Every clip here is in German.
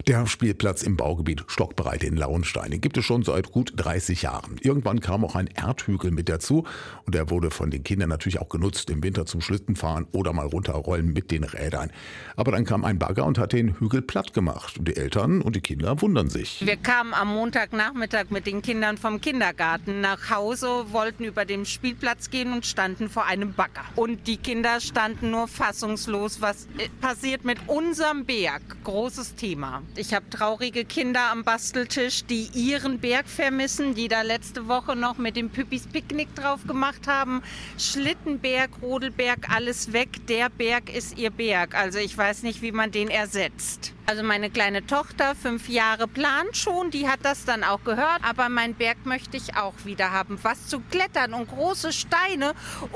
Der Spielplatz im Baugebiet Stockbreit in Launstein, den gibt es schon seit gut 30 Jahren. Irgendwann kam auch ein Erdhügel mit dazu und der wurde von den Kindern natürlich auch genutzt, im Winter zum Schlittenfahren oder mal runterrollen mit den Rädern. Aber dann kam ein Bagger und hat den Hügel platt gemacht und die Eltern und die Kinder wundern sich. Wir kamen am Montagnachmittag mit den Kindern vom Kindergarten nach Hause, wollten über den Spielplatz gehen und standen vor einem Bagger. Und die Kinder standen nur fassungslos, was passiert mit unserem Berg? Großes Thema. Ich habe traurige Kinder am Basteltisch, die ihren Berg vermissen, die da letzte Woche noch mit dem Püppis Picknick drauf gemacht haben. Schlittenberg, Rodelberg, alles weg. Der Berg ist ihr Berg. Also ich weiß nicht, wie man den ersetzt. Also meine kleine Tochter, 5 Jahre, plant schon, die hat das dann auch gehört. Aber mein Berg möchte ich auch wieder haben. Was zu klettern und große Steine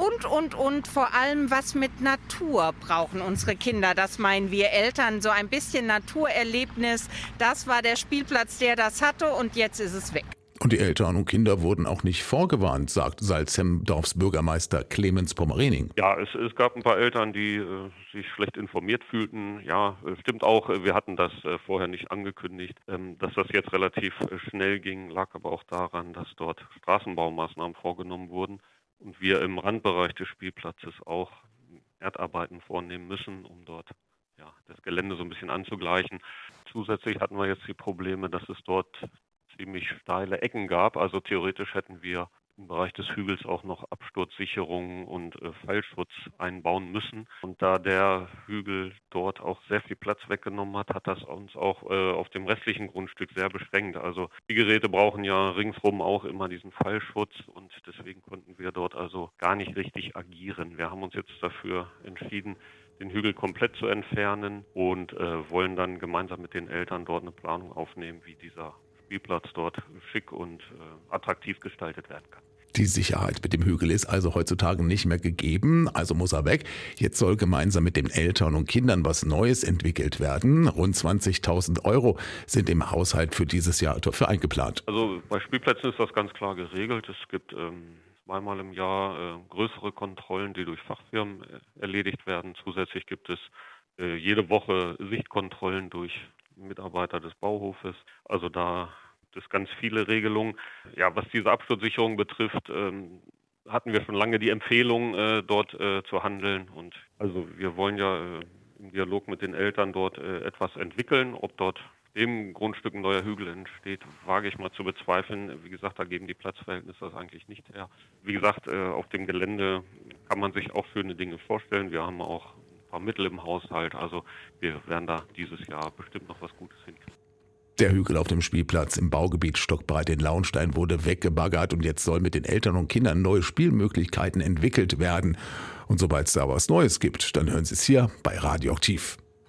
und vor allem was mit Natur brauchen unsere Kinder. Das meinen wir Eltern, so ein bisschen Naturerlebnis. Das war der Spielplatz, der das hatte und jetzt ist es weg. Und die Eltern und Kinder wurden auch nicht vorgewarnt, sagt Salzhemdorfs Bürgermeister Clemens Pommerening. Ja, es gab ein paar Eltern, die sich schlecht informiert fühlten. Ja, stimmt auch, wir hatten das vorher nicht angekündigt. Dass das jetzt relativ schnell ging, lag aber auch daran, dass dort Straßenbaumaßnahmen vorgenommen wurden und wir im Randbereich des Spielplatzes auch Erdarbeiten vornehmen müssen, um dort das Gelände so ein bisschen anzugleichen. Zusätzlich hatten wir jetzt die Probleme, dass es dort ziemlich steile Ecken gab. Also theoretisch hätten wir im Bereich des Hügels auch noch Absturzsicherungen und Fallschutz einbauen müssen. Und da der Hügel dort auch sehr viel Platz weggenommen hat, hat das uns auch auf dem restlichen Grundstück sehr beschränkt. Also die Geräte brauchen ja ringsrum auch immer diesen Fallschutz und deswegen konnten wir dort also gar nicht richtig agieren. Wir haben uns jetzt dafür entschieden, den Hügel komplett zu entfernen und wollen dann gemeinsam mit den Eltern dort eine Planung aufnehmen, wie dieser Spielplatz dort schick und attraktiv gestaltet werden kann. Die Sicherheit mit dem Hügel ist also heutzutage nicht mehr gegeben, also muss er weg. Jetzt soll gemeinsam mit den Eltern und Kindern was Neues entwickelt werden. Rund 20.000 € sind im Haushalt für dieses Jahr dafür eingeplant. Also bei Spielplätzen ist das ganz klar geregelt. Es gibt zweimal im Jahr größere Kontrollen, die durch Fachfirmen erledigt werden. Zusätzlich gibt es jede Woche Sichtkontrollen durch Mitarbeiter des Bauhofes. Also da gibt es ganz viele Regelungen. Ja, was diese Absturzsicherung betrifft, hatten wir schon lange die Empfehlung, dort zu handeln. Und also wir wollen ja im Dialog mit den Eltern dort etwas entwickeln. Ob dort dem Grundstück ein neuer Hügel entsteht, wage ich mal zu bezweifeln. Wie gesagt, da geben die Platzverhältnisse das eigentlich nicht her. Wie gesagt, auf dem Gelände kann man sich auch schöne Dinge vorstellen. Wir haben auch ein paar Mittel im Haushalt. Also wir werden da dieses Jahr bestimmt noch was Gutes hinkriegen. Der Hügel auf dem Spielplatz im Baugebiet Stockbreit in Launstein wurde weggebaggert und jetzt soll mit den Eltern und Kindern neue Spielmöglichkeiten entwickelt werden. Und sobald es da was Neues gibt, dann hören Sie es hier bei Radioaktiv.